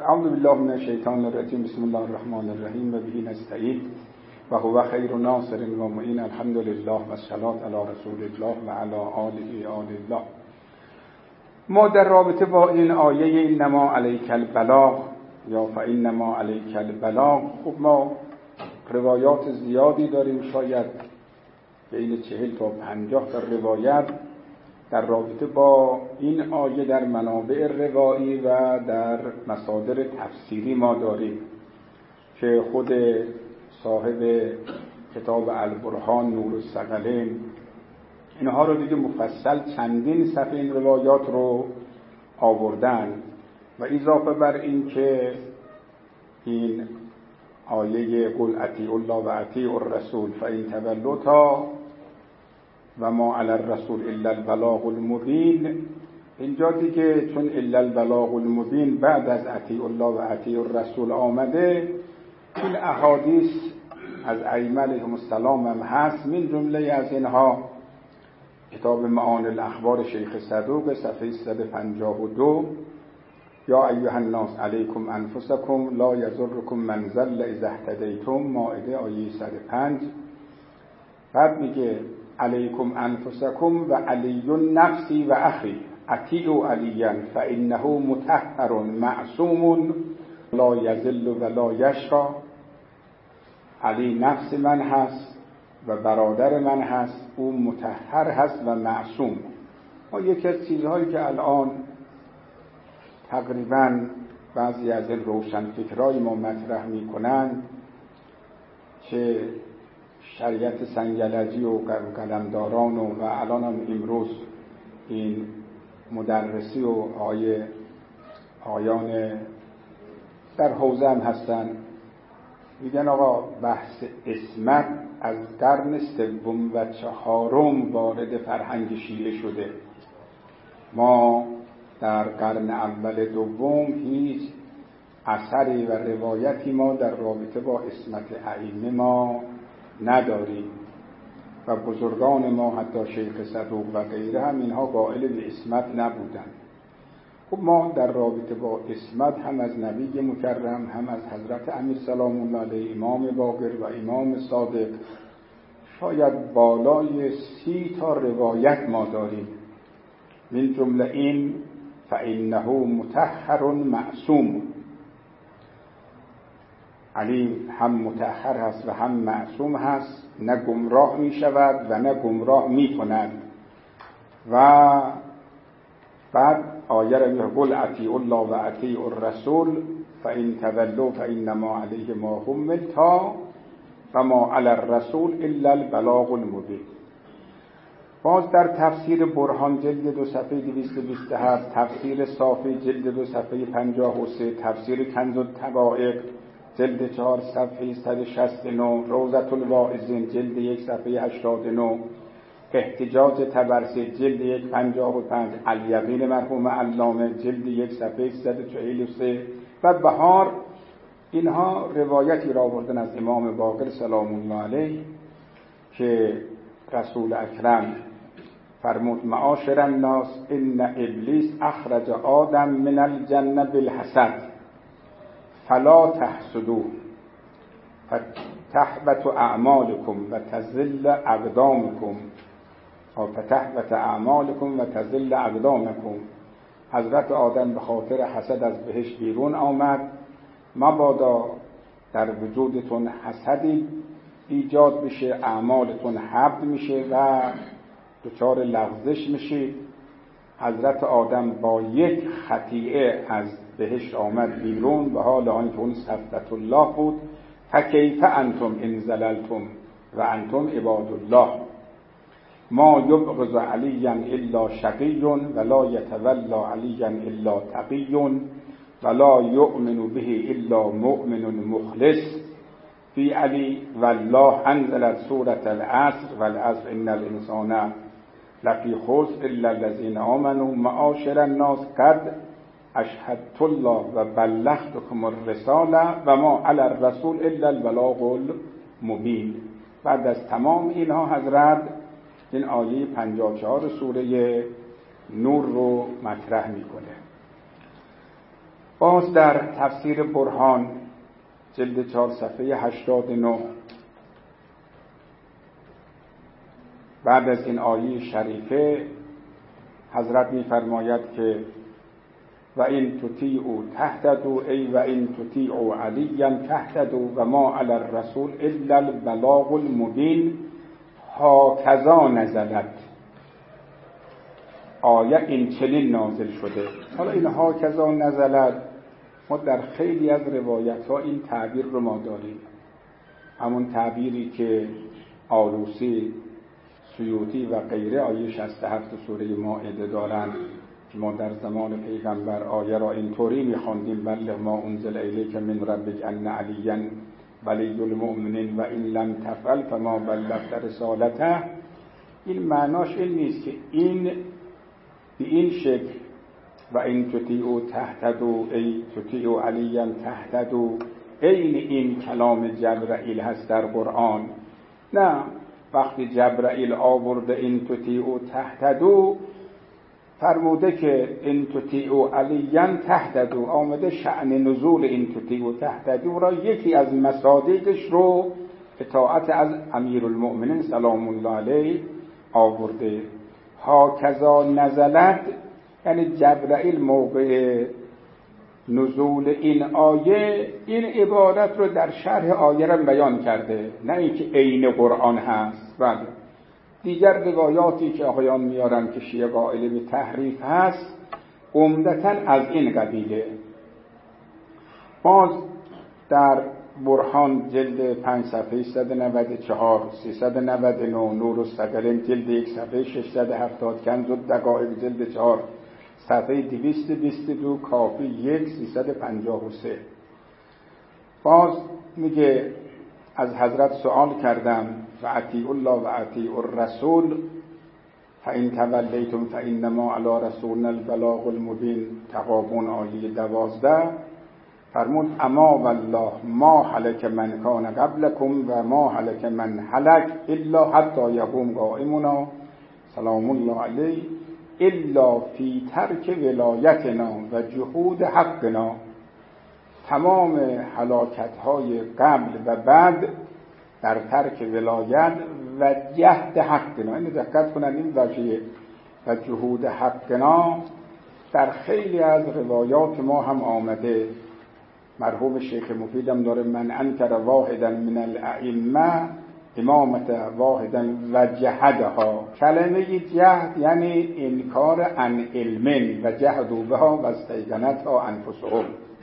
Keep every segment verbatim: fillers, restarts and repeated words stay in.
اعوذ بالله من الشیطان الرجیم. بسم الله الرحمن الرحیم و به نستعین و هو خیر ناصر و معین. الحمد لله و الصلاة علی رسول الله و علی آله آل الله. ما در رابطه با این آیه انما علیک البلاغ یا فانما علیک البلاغ، خب ما روایات زیادی داریم، شاید بین چهل تا پنجاه تا روایت در رابطه با این آیه در منابع روایی و در مصادر تفسیری ما داریم که خود صاحب کتاب البرهان نور الثقلین اینها رو دیگه مفصل چندین صفحه این روایات رو آوردن و اضافه بر این که این آیه قل اطیعوا الله و اطیعوا الرسول فان تولوا و ما علی الرسول الا البلاغ المبین، اینجا دیگه چون الا البلاغ المبین بعد از اطیعوا الله و اطیعوا الرسول آمده، این احادیث از ائمه علیهم السلام هم هست. من جمله از اینها کتاب معانی الاخبار شیخ صدوق صفحه صد و پنجاه و دو، یا ایها الناس علیکم انفسکم لا یضرکم من ضل اذا اهتدیتم، مائده آیه صد و پنج. بعد میگه علیکم انفسکم و علی نفسی و اخی اطیعوا علیا فانه مطهر معصوم لا یضل و لا یشقی. علی نفس من هست و برادر من هست، او مطهر هست و معصوم. ما یکی از چیزهایی که الان تقریبا بعضی از این روشنفکرای ما مطرح میکنن که شریعت سنگلجی و قلمداران و, و الان هم امروز این مدرسی و آیه آیان در حوزه هم هستن، میگن آقا بحث اسمت از قرن سوم و چهارم وارد فرهنگ شیعه شده. ما در قرن اول دوم هیچ اثری و روایتی ما در رابطه با اسمت ائمه ما نداریم و بزرگان ما حتی شیخ صدوق و غیره هم اینها قائل به اسمت نبودن. خب ما در رابطه با اسمت هم از نبی مکرم، هم از حضرت امیر سلام الله علیه امام باقر و امام صادق شاید بالای سی تا روایت ما داریم. من جمله این فانه مطهر معصوم، علی هم مطهر هست و هم معصوم هست، نه گمراه می شود و نه گمراه می کند. و بعد آیه را میگه قل اطیعوا الله و اطیعوا الرسول فان تولوا فانما علیه ما حمل تا و ما علی الرسول الا البلاغ المبین. باز در تفسیر برهان جلد دو صفحه دویست و بیست و هفت، تفسیر صافی جلد دو صفحه پنجاه و سه، تفسیر کنز الطوائق جلد چهار صفحه صد و شصت و نه، روضة الواعظین جلد یک صفحه هشتاد و نه، احتجاج طبرسی جلد یک پنجاه و پنج، الیقین مرحوم علامه جلد یک صفحه صد و چهل و سه و بهار، اینها روایتی را آوردن از امام باقر سلام الله علیه که رسول اکرم فرمود معاشر الناس ان ابلیس اخرج آدم من الجنه بالحسد فلا تحسدوه فتحبط اعمالكم و تزل اقدامكم او فتحبط اعمالكم و تزل اقدامكم. حضرت آدم به خاطر حسد از بهشت بیرون آمد، مبادا در وجودتون حسدی ایجاد بشه، اعمالتون حبط میشه و دچار لغزش میشید. حضرت آدم با یک خطیئه از بهشت آمد بیرون و حال آنکه اون صفوت الله بود. فکیف انتم ان زللتم و انتم عباد الله ما یبغض علیا الا شقی ولا یتولی علیا الا تقی ولا یؤمن به الا مؤمن مخلص فی علی والله انزل سورة العصر والعصر ان الانسان لفی خسر الا الذین آمنوا معاشر الناس قد اشهدت الله و بلغتکم الرساله و ما علی الرسول الا البلاغ المبین. بعد از تمام اینها حضرت این آیه پنجاه و چهار سوره نور رو مطرح میکنه. باز در تفسیر برهان جلد چهار صفحه هشتاد و نه بعد از این آیه شریفه حضرت می‌فرماید که و این تطیعوا تهتدوا ای و این تطیعوا علیا تهتدوا و ما علی الرسول الا البلاغ المبین هاکذا نزلت. آیه این چنین نازل شده. حالا این هاکذا نزلت ما در خیلی از روایت ها این تعبیر رو ما داریم، همون تعبیری که آلوسی، سیوطی و غیره آیه شصت و هفت سوره مائده دارند که ما در زمان پیغمبر آیه را اینطوری می‌خواندیم بلغ ما انزل الیک من ربک ان علیا ولی المؤمنین و این لم تفعل فما بلغت رسالته. این معناش این نیست که این به این شکل و این تطیعوا تهتدوا ای تطیعوا علیا تهتدوا عین این کلام جبرائیل هست در قرآن. نه، وقتی جبرائیل آورده این تطیعوا تهتدوا فرموده که این تطیعوا علیا تهتدوا، آمده شأن نزول این تطیعوا تهتدوا را یکی از مصادیقش رو اطاعت از امیرالمؤمنین سلام الله علیه آورده. هاکذا نزلت یعنی جبرائیل موقع نزول این آیه این عبارت رو در شرح آیه را بیان کرده، نه اینکه عین قرآن هست. بله، دیگر روایاتی که آقایان میارن که شیعه قائل به تحریف هست عمدتاً از این قبیله. باز در برهان جلد پنج صفحه صد و نود و چهار سیصد و نود و نه، نور الثقلین جلد یک صفحه ششصد و هفتاد، کنز الدقایق جلد چهار صفحه دویست و بیست و دو، کافی یک سیصد و پنجاه و سه. باز میگه از حضرت سوال کردم و اطیعوا الله و اطیعوا الرسول فإن تولیتم فإنما علی رسولنا البلاغ المبین. تغابن آیه دوازده فرمود اما والله ما هلک من کان قبلکم و ما هلک من هلک الا حتی یقوم قائمنا سلام الله علیه الا فی ترک ولایتنا و جهود حقنا. تمام هلاکت های قبل و بعد در ترک ولایت و جهد حقنا. این دقت کنن این واژه و جهود حقنا در خیلی از روایات ما هم آمده. مرحوم شیخ مفیدم داره من انکر واحدا من الائمه امامت واحدا و جهدها. کلمه جهد یعنی انکار عن علم و جهدوا بها و استیقنتها انفسهم.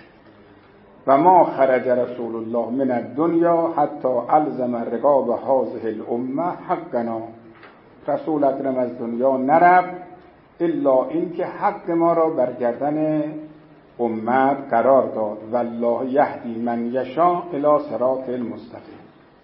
و ما خرج رسول الله من الدنیا حتی الزم رقاب هذه الامه حقنا. رسول اکرم از دنیا نرفت الا اینکه حق ما را بر گردن امت قرار داد. والله یهدی من یشاء الی صراط المستقیم.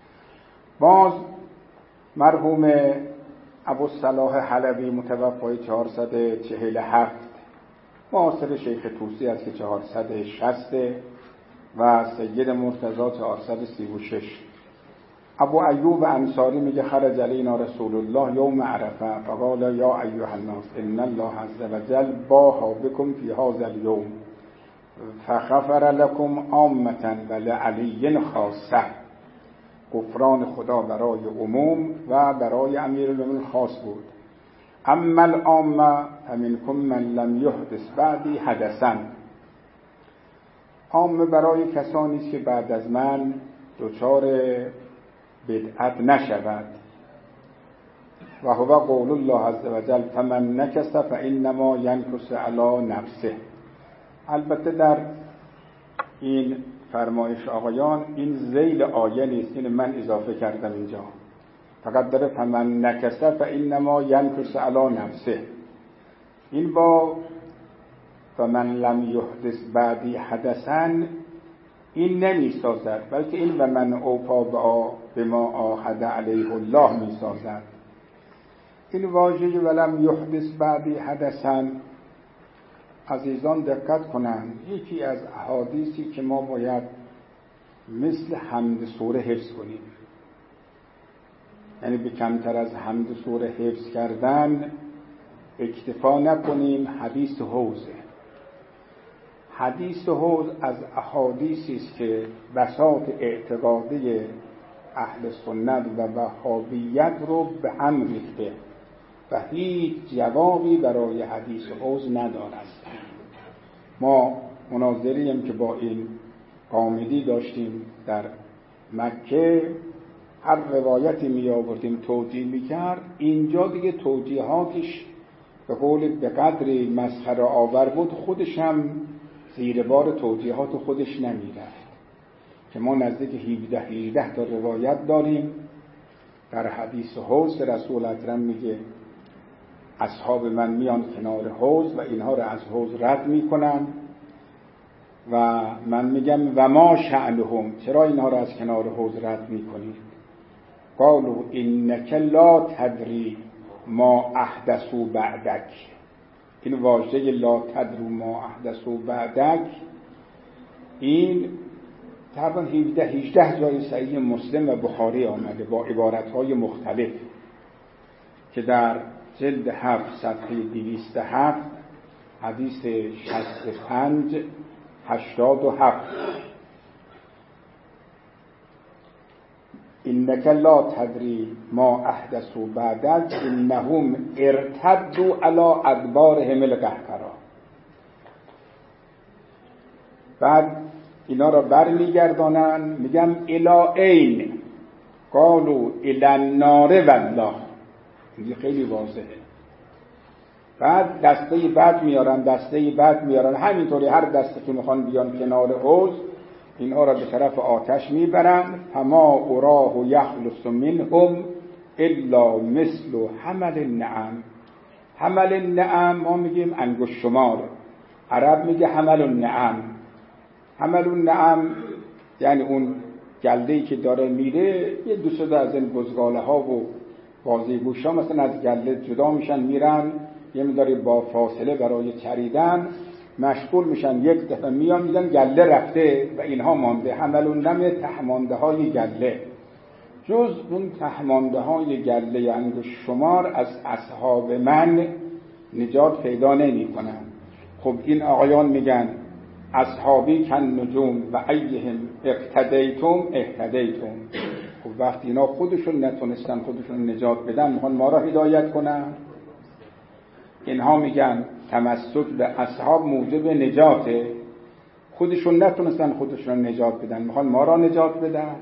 باز مرحوم ابوالصلاح حلبی متوفی چهارصد و چهل و هفت، معاصر شیخ طوسی است که چهارصد و شصت و سید مرتضی چهارصد و سی و شش. ابو ایوب انصاری میگه خرج علینا رسول الله یوم عرفه فقال یا ایها الناس ان الله عز وجل باها بكم فی هذا اليوم فغفر لكم عامه ولعلی خاصه. غفران خدا برای عموم و برای امیرالمومنین خاص بود. اما العامه فمنکم من لم یحدث بعدی حدثا. عامه برای کسانی است که بعد از من دچار بدعت نشود. و هو قول الله عز وجل فمن نکث فانما ینکث علی نفسه. البته در این فرمایش آقایان این ذیل آیه نیست، این من اضافه کردم اینجا، فقط داره فمن نکث فانما ینکث علی نفسه. این با فمن لم یحدث بعدی حدثا این نمی سازد، بلکه این و من اوفا بما عاهد علیه الله می سازد. این واژه ولم یحدث بعدی حدثا عزیزان دقت کنند، یکی از احادیثی که ما باید مثل حمد سوره حفظ کنیم، یعنی به کمتر از حمد سوره حفظ کردن اکتفا نکنیم. حدیث حوزه حدیث حوض از احادیثی است که بساط اعتقادی اهل سنت و وهابیت رو به هم ریخته و هیچ جوابی برای حدیث حوض ندارد. ما مناظریم که با این قامدی داشتیم در مکه، هر روایتی می آوردیم توجیه می کرد، اینجا دیگه توجیهاتش به قول به قدری مسخره آور بود، خودش هم زیر بار توجیهات خودش نمی رفت که ما نزدیک هفده هجده تا روایت داریم در حدیث حوض. رسول اکرم میگه اصحاب من میان کنار حوض و اینها رو از حوض رد میکنن و من میگم و ما شأنهم، چرا اینها رو از کنار حوض رد میکنید؟ قالوا انک لا تدری ما احدثوا بعدک. این واژه لا تدری ما احدثوا بعدک این تقریبا هفده هجده جای صحیح مسلم و بخاری آمده با عبارتهای مختلف که در جلد هفت صفحه دویست و هفت حدیث شصت و پنج هشتاد و هفت انک لا تدری ما احدثوا بعدک انهم ارتدوا علی ادبارهم القهقرا. بعد اینا را بر میگردانن، میگم الی این قالوا الی النار والله. این خیلی واضحه. بعد دسته بعد میارن دسته بعد میارن همینطوری هر دسته که میخوان بیان کنار حوض اینها را به طرف آتش میبرن. فما اراه یخلص منهم الا مثل حمل النعم. حمل النعم ما میگیم انگشت شمار، عرب میگه حمل النعم. حمل النعم یعنی اون گله‌ای که داره میره یه دو سه از این گزگاله ها و بازیگوش ها مثلا از گله جدا میشن میرن یه مقداری با فاصله برای چریدن مشغول میشن، یک دفعه میان میگن گله رفته و اینها مانده. حمل النعم تهمانده های گله. جز اون تهمانده های گله انگشت شمار از اصحاب من نجات پیدا نمی کنن. خب این آقایان میگن اصحابی کن نجوم و ایهم اقتدیتم اهتدیتم. خب وقتی اینا خودشون نتونستن خودشون نجات بدن میخوان ما را هدایت کنن. اینها میگن تمسک به اصحاب موجب نجاته، خودشون نتونستن خودشون نجات بدن میخوان ما را نجات بدن.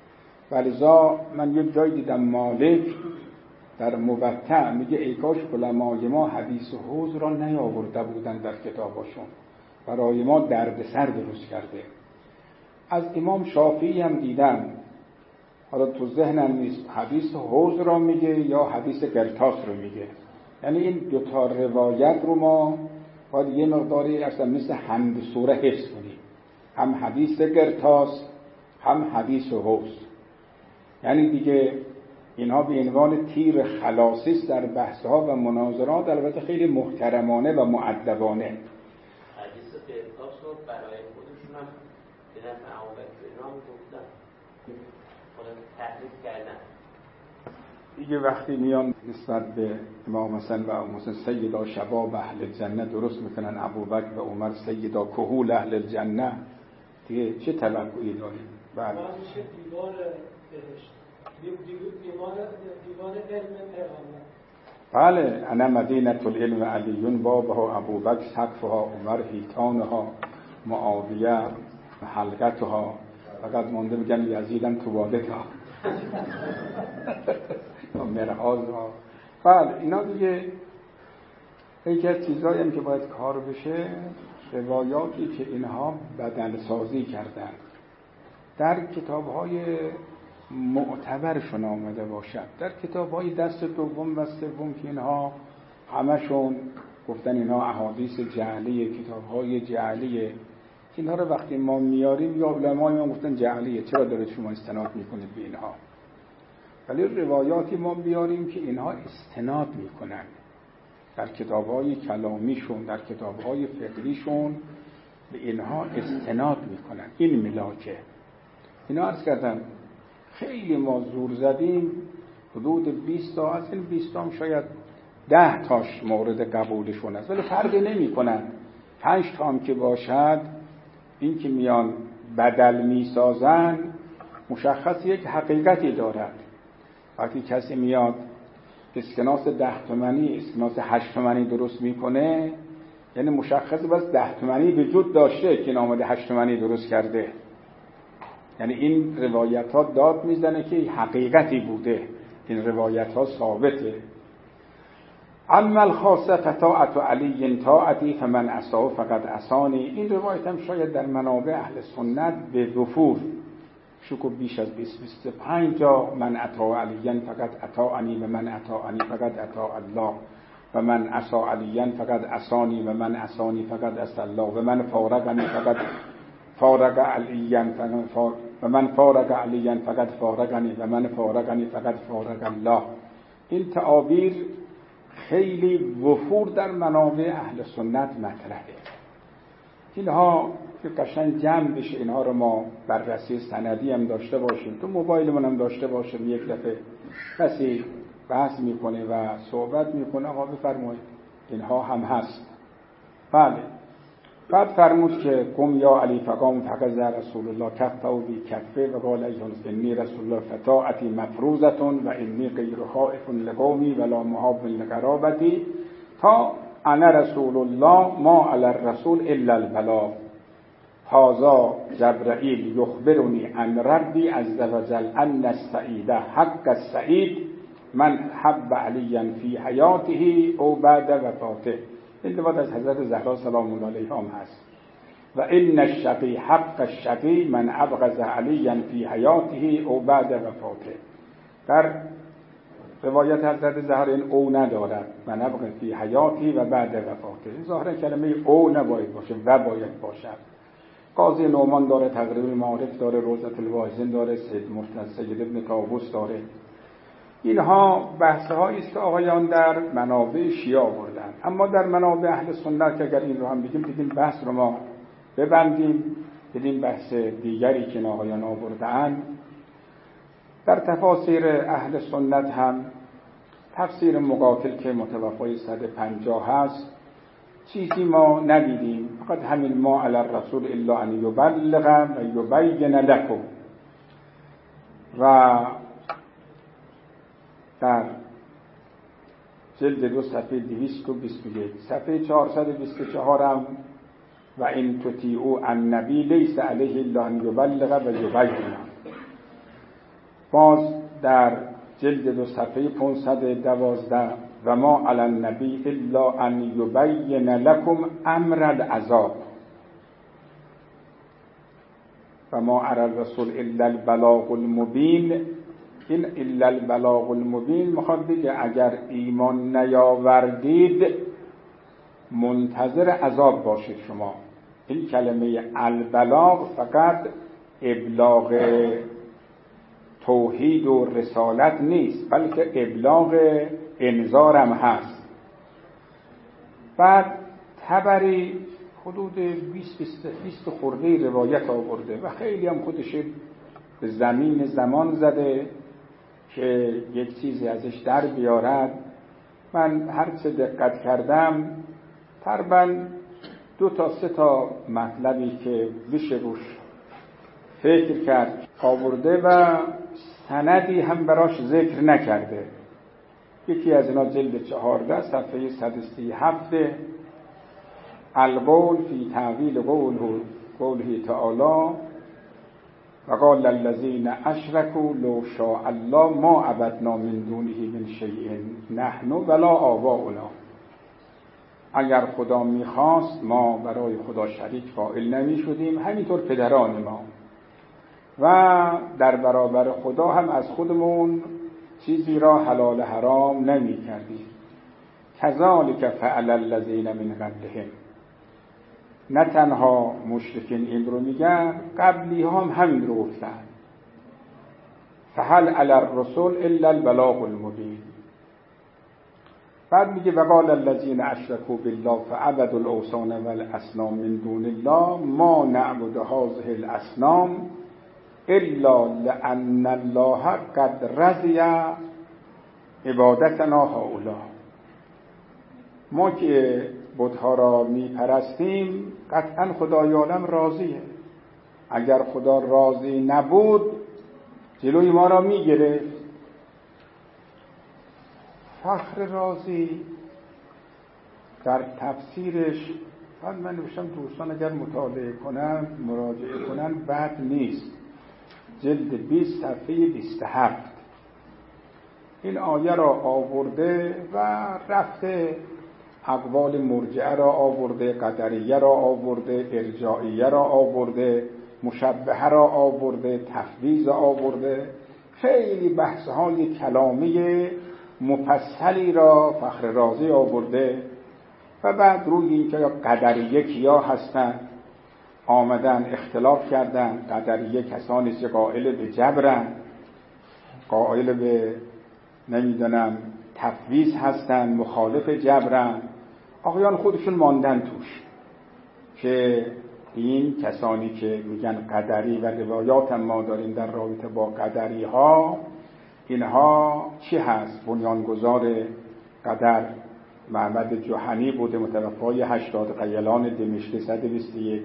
ولذا من یک جای دیدم مالک در موطأ میگه ای کاش علمای ما حدیث حوض را نیاورده بودن در کتاباشون، برای ما دردسر درست کرده. از امام شافعی هم دیدم، حالا تو ذهنم نیست حدیث حوض را میگه یا حدیث قرطاس رو میگه. یعنی این دو تا روایت رو ما باید یه مقداری اصلا مثل حمد سوره حفظ کنیم، هم حدیث قرطاس هم حدیث حوض. یعنی دیگه اینها به عنوان تیر خلاصیست در بحث‌ها و مناظرات، البته خیلی محترمانه و مؤدبانه. حدیث قرطاس رو برای خودشون هم به نفع ابوبکر اینا گفتن، خودم تحریف کردن. دیگه وقتی میان نسبت به امام حسن و امام حسین سیدا شباب اهل الجنه درست میکنن، ابوبکر و عمر سیدا کهول اهل الجنه، دیگه چه توقعی داریم؟ بله میشه دیوار بهشت، دیوار دیوار علم پیغمبر. بله انا مدینه العلم علیون بابها ابوبکر سقفها عمر حیطانها معاویه حلقتها، فقط مونده میگن یزیدم تو والدها مرحاضها. بله اینا دیگه یکی از چیزایی هم که باید کار بشه، روایاتی که اینها بدل سازی کردن در کتاب‌های معتبرشون آمده باشد. در کتاب‌های دست دوم و سوم که اینها همشون گفتن اینها احادیث جعلیه، کتاب‌های جعلیه، اینها رو وقتی ما میاریم یا علمای ما گفتن جعلیه، چرا دارید شما استناد میکنید به اینها؟ ولی روایاتی ما بیاریم که اینها استناد میکنن در کتاب‌های کلامیشون، در کتاب‌های فقهیشون به اینها استناد میکنن. این ملاکه. اینا عرض کردم خیلی ما زور زدیم، حدود بیست تا، از این بیست تا هم شاید ده تاش مورد قبولشون است، ولی فرقی نمی کنن. پنج تا هم که باشد، این که میان بدل میسازن مشخص یک حقیقتی دارد. وقتی کسی میاد اسکناس ده تومانی اسکناس هشت تومانی درست میکنه، یعنی مشخص بس ده تومانی وجود داشته که نامده هشت تومانی درست کرده. یعنی این روایت ها داد میزنه که حقیقتی بوده، این روایت ها ثابته. اما الخاصه فطاعت علی طاعتی فمن عصاه فقد عصانی. این روایت هم شاید در منابع اهل سنت به وفور شکو بیش از بیست بیست و پنج جا من اطاع علی فقد اطاعنی و من اطاعنی فقد اطاع الله و من عصا علی فقد عصانی و من عصانی فقد عصا الله و من فارقنی فقد فارق علی و من فارق علی فقد فارقنی و من فارقنی فقد فارق الله. این تعابیر خیلی وفور در منابع اهل سنت مطرحه. اینها که قشنگ جمع بشه، اینها رو ما بررسی سندی هم داشته باشیم، تو موبایلمون هم داشته باشیم، یک دفعه کسی بحث میکنه و صحبت میکنه آقا بفرمایید اینها هم هست. بله. بعد فرمود که قم یا علی فقام فقز رسول الله کفه و بی کفه و قال ایهان انی رسول الله فطاعتی مفروضتون و انی غیر خائف لقومی ولا محاب لقرابتی تا انا رسول الله ما علی الرسول الا البلاغ هذا جبرائیل یخبرنی عن ربی عز وجل ان السعید حق السعید من حب علی فی حیاته او بعد وفاته. این روایت از حضرت زهرا سلام الله علیها هم هست. و ان الشقی حق الشقی من ابغض علی فی حیاته او بعد وفاته. در روایت حضرت زهرا این او ندارد، من ابغض فی حیاتی و بعد وفاته. ظاهرا کلمه او نباید باشه و باید باشد. قاضی نعمان داره، تقریب المعارف داره، روضة الواعظین داره، سید مرتضی سید ابن طاووس داره. اینها بحث‌هایی است که آقایان در منابع شیعه آوردن. اما در منابع اهل سنت که اگر این رو هم بگیم دیگه بحث رو ما ببندیم، بدیم بحث دیگری که آقایان آوردن. در تفاسیر اهل سنت هم تفسیر مقاتل که متوفای صد و پنجاه هست چیزی ما ندیدیم، فقط همین ما علی الرسول الا ان یبلغ و یبین لکم. و در جلد دو صفحه دویست و بیست و یک صفحه چهارصد و بیست و چهار هم و این تطیعوا النبی لیس علیه الا ان یبلغ و یبین. باز در جلد دو صفحه پانصد و دوازده و ما علی النبی الا ان یبین لکم امر العذاب و ما علی الرسول الا البلاغ المبین. این الا البلاغ المبین میخواد بگه اگر ایمان نیاوردید منتظر عذاب باشید شما. این کلمه البلاغ فقط ابلاغ توحید و رسالت نیست، بلکه ابلاغ انذار هم هست. بعد طبری حدود بیست بیست خورده روایت آورده و خیلی هم خودش به زمین زمان زده که یک چیزی ازش در بیارد. من هر چه دقت کردم تقریباً دو تا سه تا مطلبی که بشه روش فکر کرد آورده و سندی هم براش ذکر نکرده. یکی از اینا جلد چهارده صفحه صد و سی و هفت القول فی تعویل قوله قوله تعالی و قال الذین اشرکوا لو شاء الله ما عبدنا من دونه من شیء نحن ولا آباؤنا. اگر خدا میخواست ما برای خدا شریک قائل نمی شدیم، همینطور پدران ما، و در برابر خدا هم از خودمون چیزی را حلال حرام نمی کردیم. کذالک فعل الذین من قبلهم. نه تنها مشرکین این رو میگن، قبلی هم همین رو گفتن. فهل علی الرسول الا البلاغ المبین. بعد میگه وقال الذین اشرکوا بالله فعبدوا الاوثان والاصنام من دون الله ما نعبد هذه الاصنام الا لان الله قد رضی عبادتنا هؤلاء. ما که بت‌ها را میپرستیم قطعا خدای عالم راضیه. اگر خدا راضی نبود جلوی ما را میگرفت. فخر رازی در تفسیرش من نوشتم دوستان اگر مطالعه کنن مراجعه کنن بد نیست، جلد بیست صفحه بیست و هفت این آیه را آورده و رفته اقوال مرجعه را آورده، قدریه را آورده، ارجاعیه را آورده، مشبهه را آورده، تفویض آورده، خیلی بحث‌های کلامی مفصلی را فخر رازی آورده و بعد روی اینکه قدریه کیا هستند آمدن اختلاف کردن. قدریه کسانی که قائل به جبرن، قائل به نمیدونم تفویض هستن، مخالف جبرن. آقایان خودشون ماندن توش که این کسانی که میگن قدری و روایات ما داریم در رابطه با قدری ها، اینها چی هست؟ بنیانگذار قدر معبد جهنی بوده، متوفای هشتاد قیلان دمشق صد و بیست و یک.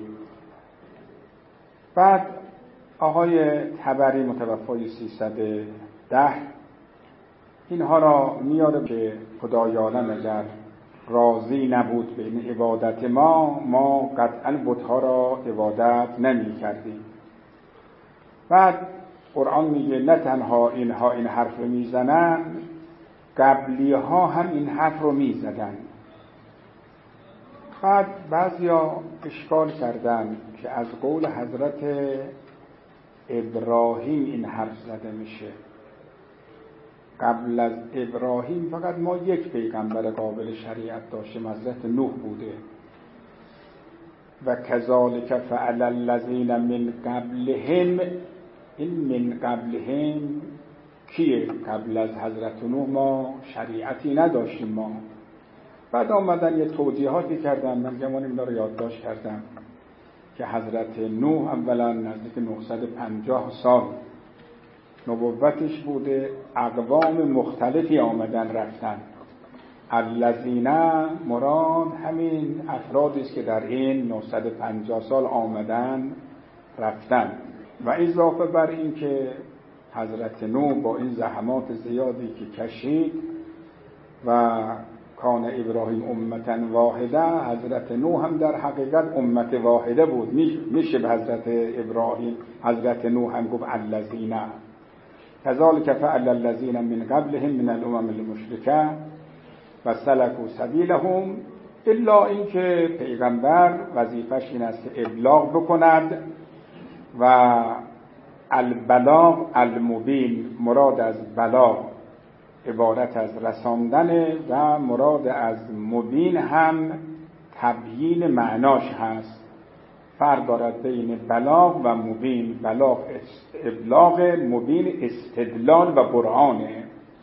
بعد آقای طبری متوفای سیصد و ده اینها را میاره که خدای عالم اگر راضی نبود به این عبادت ما ما قطعا بت‌ها را عبادت نمی کردیم. بعد قرآن میگه نه تنها اینها این حرف رو میزنن، قبلی ها هم این حرف رو میزدن. بعد بعضیا اشکال کردن که از قول حضرت ابراهیم این حرف زده میشه. قبل از ابراهیم فقط ما یک پیغمبر قابل شریعت داشتیم، حضرت نوح بوده. و کذالک فعل الذین من قبلهم، این من قبلهم کیه؟ قبل از حضرت نوح ما شریعتی نداشتیم ما. بعد آمدن یه توضیحاتی کردن، من گمان اینا رو یادداشت کردم که حضرت نوح اولا نزدیک نهصد و پنجاه سال نبوتش بوده، اقوام مختلفی آمدن رفتن. الذین مراد همین افرادی است که در این نهصد و پنجاه سال آمدن رفتن. و اضافه بر این که حضرت نوح با این زحمات زیادی که کشید و کان ابراهیم امتا واحده، حضرت نوح هم در حقیقت امت واحده بود. میشه به حضرت ابراهیم حضرت نوح هم گفت الذین کذالک فعل الذین من قبلهم من الامم المشرکه و سلکوا سبیلهم، الا اینکه پیغمبر وظیفش این است که ابلاغ بکند و البلاغ المبین، مراد از بلاغ عبارت از رساندن و مراد از مبین هم تبیین معناش هست. فرق دارد بین بلاغ و مبین. بلاغ ابلاغ، مبین استدلال و برهانه.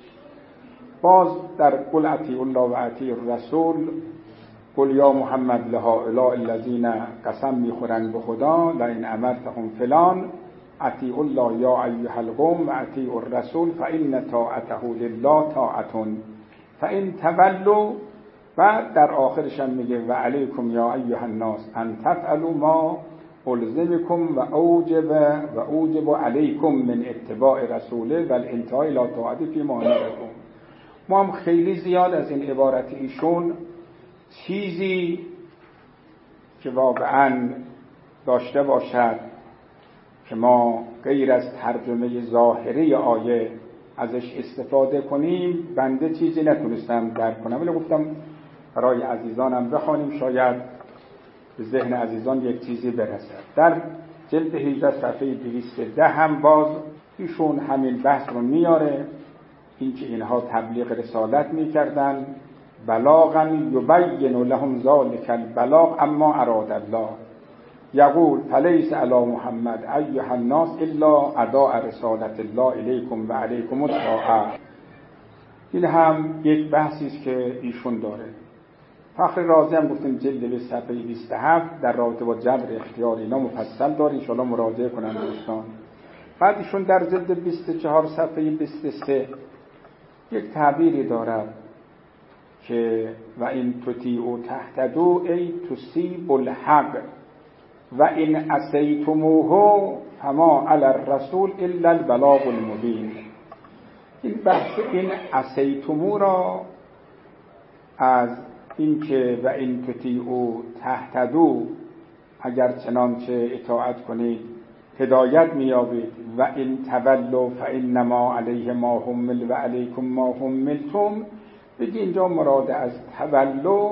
باز در قل اطیعوا الله و اطیعوا الرسول، قل یا محمد لهؤلاء الذین قسم میخورند به خدا لئن امرتهم فلان اطیعوا الله یا ایها القوم و اطیعوا الرسول فان طاعته لله طاعة فان تولوا. بعد در آخرش هم میگه و علیکم یا ایها الناس ان تفعلوا ما الزمکم و اوجب و اوجب علیکم من اتباع رسوله و الانتهاء الی طاعته فیما امرکم. ما هم خیلی زیاد از این عبارت ایشون چیزی که واقعا داشته باشد که ما غیر از ترجمه ظاهری آیه ازش استفاده کنیم بنده چیزی نتونستم درک کنم، ولی گفتم برای عزیزانم بخوانیم شاید به ذهن عزیزان یک چیزی برسد. در جلد هجده صفحه دویست و ده هم باز ایشون همین بحث رو میاره، اینکه اینها تبلیغ رسالت میکردن، بلاغا یبین لهم ذلک البلاغ اما اراد الله یقول فلیس علی محمد ایها الناس الا اداء رسالت الله الیکم و علیکم الطاعه. این هم یک بحثی است که ایشون داره. فخر رازی هم گفتیم جلد به صفحه بیست و هفت در رابطه با جبر اختیار اینا مفصل داره، ان شاءالله مراجعه کنن دوستان. بعد ایشون در جلد بیست و چهار صفحه بیست و سه یک تعبیری دارد که و این تطیعوا تهتدوا ای تصیبوا الحق و این عصیتموه فما علی الرسول الا البلاغ المبین. این بحث این عصیتمو را از این که و این تطیعوا تهتدوا اگر چنانچه اطاعت کنید هدایت میابید و این تولوا فانما علیه ما حمل و علیکم ما حملتم، بگی اینجا مراد از تولوا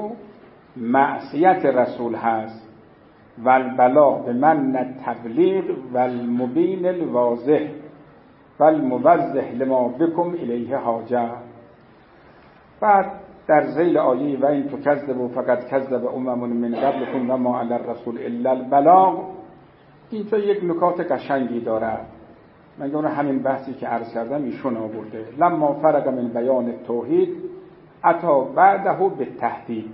معصیت رسول هست و البلاغ به من التبلیغ و المبین الواضح و الموضح لما بكم الیه حاجه. بعد در ذیل آیه و این تکذبوا فقد کذب امم من قبلکم و ما علی الرسول الا البلاغ، اینجا یک نکات قشنگی دارد. من گفتم همین بحثی که عرض کردم ایشون آورده. لما فرغ من بیان توحید اتا بعده به تهدید،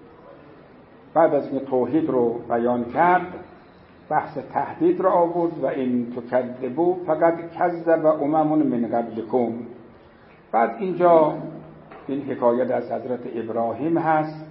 بعد از اینکه توحید رو بیان کرد بحث تهدید رو آورد و این تکذبوا فقد کذب امم من قبلکم. بعد اینجا این حکایت از حضرت ابراهیم هست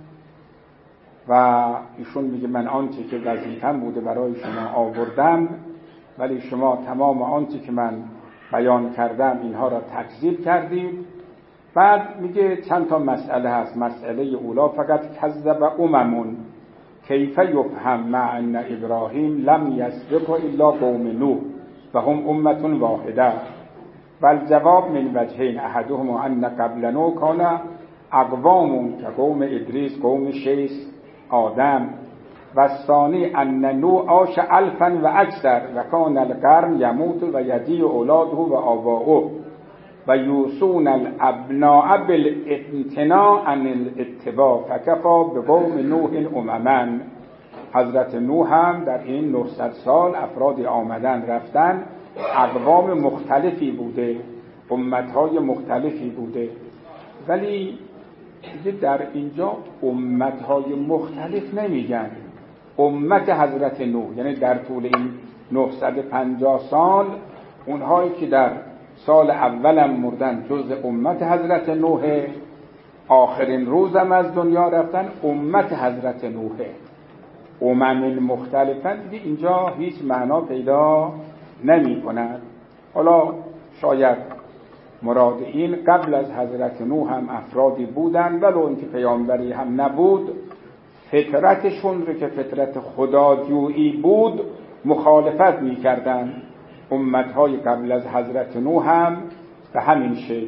و ایشون میگه من آنچه که وظیفه‌ام بوده برای شما آوردم، ولی شما تمام آنچه که من بیان کردم اینها را تکذیب کردید. بعد میگه چند تا مسئله هست. مسئله اولا فقط کذب اممون کیف یفهم مع ان ابراهیم لم یسبق الا قوم نوح و هم امه واحده، بل جواب من وجهین احدهما ان قبل نوح کان اقوام که قوم ادریس قوم شیس آدم و ثانی ان نوح عاش الفا و اکثر و کان القرن یموت و یجیع اولاده و آباؤه و یوصون الابناء بالامتناع عن الاتباع فکفا به قوم نوح امما. حضرت نوح هم در این نهصد سال افرادی آمدن رفتن، اقوام مختلفی بوده، امتهای مختلفی بوده، ولی در اینجا امتهای مختلف نمیگن. امت حضرت نوح یعنی در طول این نهصد و پنجاه سال اونهایی که در سال اولم مردن جز امت حضرت نوح، آخرین روزم از دنیا رفتن امت حضرت نوح. امم مختلفن دیگه اینجا هیچ معنا پیدا نمی کند. حالا شاید مراد این قبل از حضرت نوح هم افرادی بودن ولو اینکه پیامبری هم نبود، فطرتشون رو که فطرت خداجویی بود مخالفت می کردن. امتهای قبل از حضرت نوح هم به همین شکل.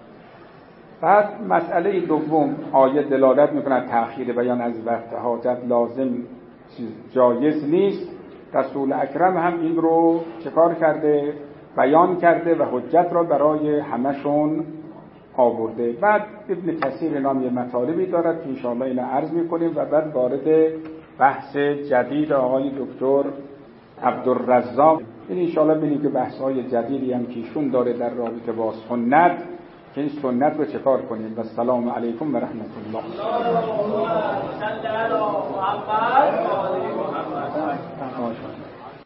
بعد مسئله دوم آیه دلالت میکنه تأخیر بیان از وقت حاجت لازم جایز نیست. رسول اکرم هم این رو چکار کرده؟ بیان کرده و حجت را برای همشون آورده. بعد ابن کثیر نام یه مطالبی دارد که انشاءالله اینو عرض میکنیم و بعد وارد بحث جدید آقای دکتر عبدالرزاق این انشاءالله ببینیم که بحث‌های جدیدی هم که ایشون داره در رابطه با سنت، که این سنت رو چکار کنیم. و السلام علیکم و رحمت الله.